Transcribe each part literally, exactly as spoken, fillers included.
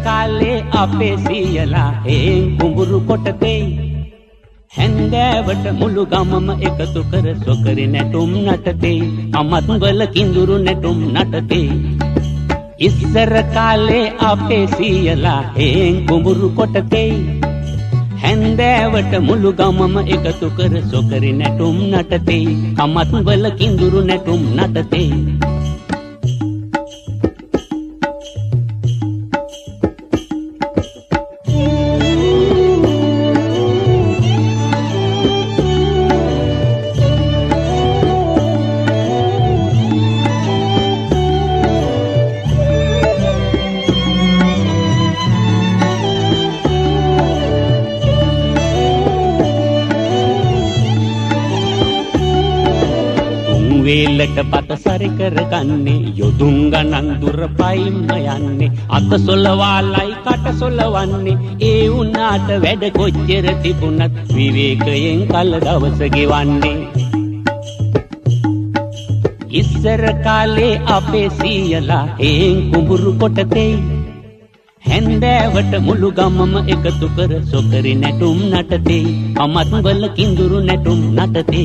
කාලේ අපේ සීයලා හේන් කුඹුරු කොටතේ හැන්දෑවට මුළු ගමම එකතු කර සොකරි නැටුම් නටතේ අමත් වල කිඳුරු නැටුම් නටතේ ඉස්සර කාලේ අපේ සීයලා හේන් කුඹුරු කොටතේ හැන්දෑවට මුළු ගමම එකතු කර සොකරි නැටුම් නටතේ අමත් වල කිඳුරු නැටුම් නටතේ වේලට බත සරි කරගන්නේ යොදුන් ගණන් දුර පයින්ම යන්නේ අත සොලවාලයි කට සොලවන්නේ ඒ උනාට වැඩ කොච්චර තිබුණත් විවේකයෙන් කල දවස ගෙවන්නේ ඉස්සර කාලේ අපේ සීයලා හේන් කුඹුරු කොටතේ හැන්දෑවට මුළු ගමම එකතු කර සොකරි නැටුම් නටතේ අමත් වල කිඳුරු නැටුම් නටතේ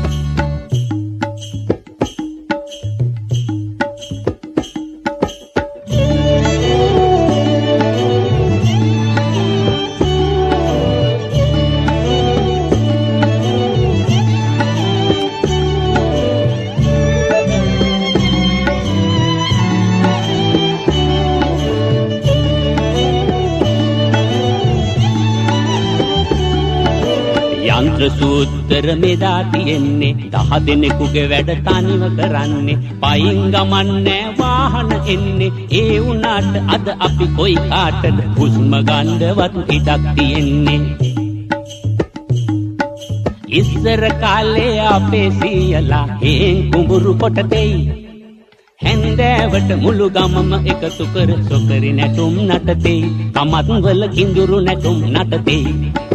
යන්ත්‍ර සූත්‍ර මෙදා තියෙන්නේ දහ දෙනෙකුගේ වැඩ තනිව කරන්නේ පයින් ගමන්නේ වාහන එන්නේ ඒ උනාට අද අපි කොයි කාටද හුස්ම ගන්නවත් ඉඩක් තියෙන්නේ ඉස්සර කාලේ අපේ සීයලා හේන් කුඹුරු කොටතේ හැන්දෑවට මුළු ගමම එකතු කර සොකරි නැටුම් නටතේ කමත් වල කිඳුරු නැටුම් නටතේ